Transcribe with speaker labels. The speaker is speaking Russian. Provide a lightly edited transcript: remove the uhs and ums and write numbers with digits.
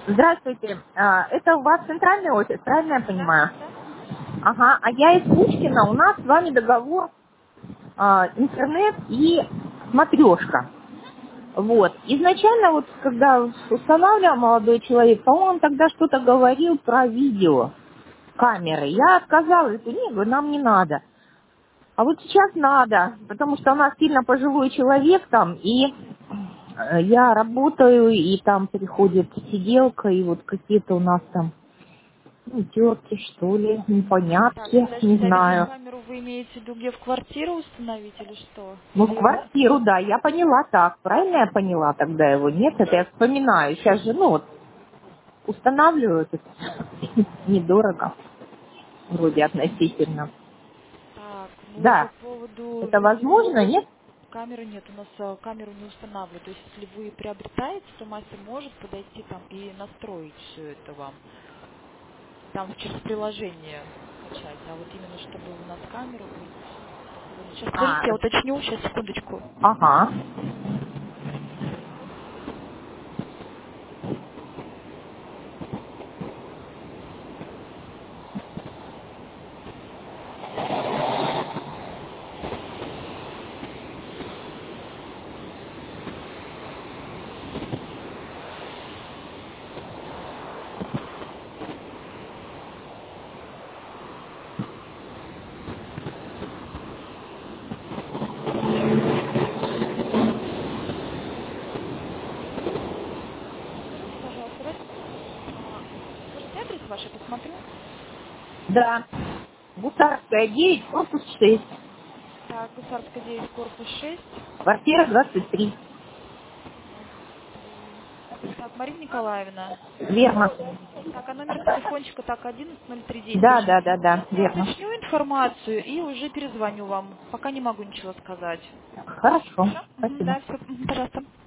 Speaker 1: Здравствуйте. Это у вас центральный офис, правильно я
Speaker 2: Да,
Speaker 1: понимаю?
Speaker 2: да.
Speaker 1: Ага. А я из Пушкина. У нас с вами договор интернет и смотрешка. Вот. Изначально, вот когда устанавливал молодой человек, по-моему, он тогда что-то говорил про видео, камеры. Я отказалась, говорю, нет, говорю, нам не надо. А вот сейчас надо, потому что у нас сильно пожилой человек там, и я работаю, и там приходит сиделка, и вот какие-то у нас там терки, что ли,
Speaker 2: Так,
Speaker 1: непонятки, не
Speaker 2: подождите, а
Speaker 1: знаю.
Speaker 2: видеокамеру вы имеете в виду, где в квартиру установить или что?
Speaker 1: Ну, в
Speaker 2: Или
Speaker 1: квартиру, да, я поняла так. Правильно я поняла тогда его? Нет, это я вспоминаю. Сейчас же, ну, вот, устанавливают, это недорого, вроде относительно.
Speaker 2: так, ну по
Speaker 1: Да,
Speaker 2: поводу
Speaker 1: это возможно, нет?
Speaker 2: камеры нет, у нас камеру не устанавливают. То есть если вы приобретаете, то мастер может подойти там и настроить все это вам. Там через приложение скачать. А вот именно чтобы у нас камеру быть, такого нет. Сейчас,
Speaker 1: А,
Speaker 2: подождите, я уточню, сейчас, секундочку.
Speaker 1: ага.
Speaker 2: Скажите, пожалуйста, можете адрес ваш, я посмотрю?
Speaker 1: Да. Гусарская 9, корпус 6,
Speaker 2: Так, Гусарская 9, корпус 6,
Speaker 1: квартира 23.
Speaker 2: 23. Так, Марина Николаевна.
Speaker 1: Верно.
Speaker 2: Так, а номер телефончика так, 110310,
Speaker 1: Да,
Speaker 2: точно.
Speaker 1: да, да, да,
Speaker 2: Сейчас я
Speaker 1: верно.
Speaker 2: уточню информацию и уже перезвоню вам. Пока не могу ничего сказать.
Speaker 1: Хорошо,
Speaker 2: Хорошо? Мгм,
Speaker 1: спасибо.
Speaker 2: да, все, пожалуйста.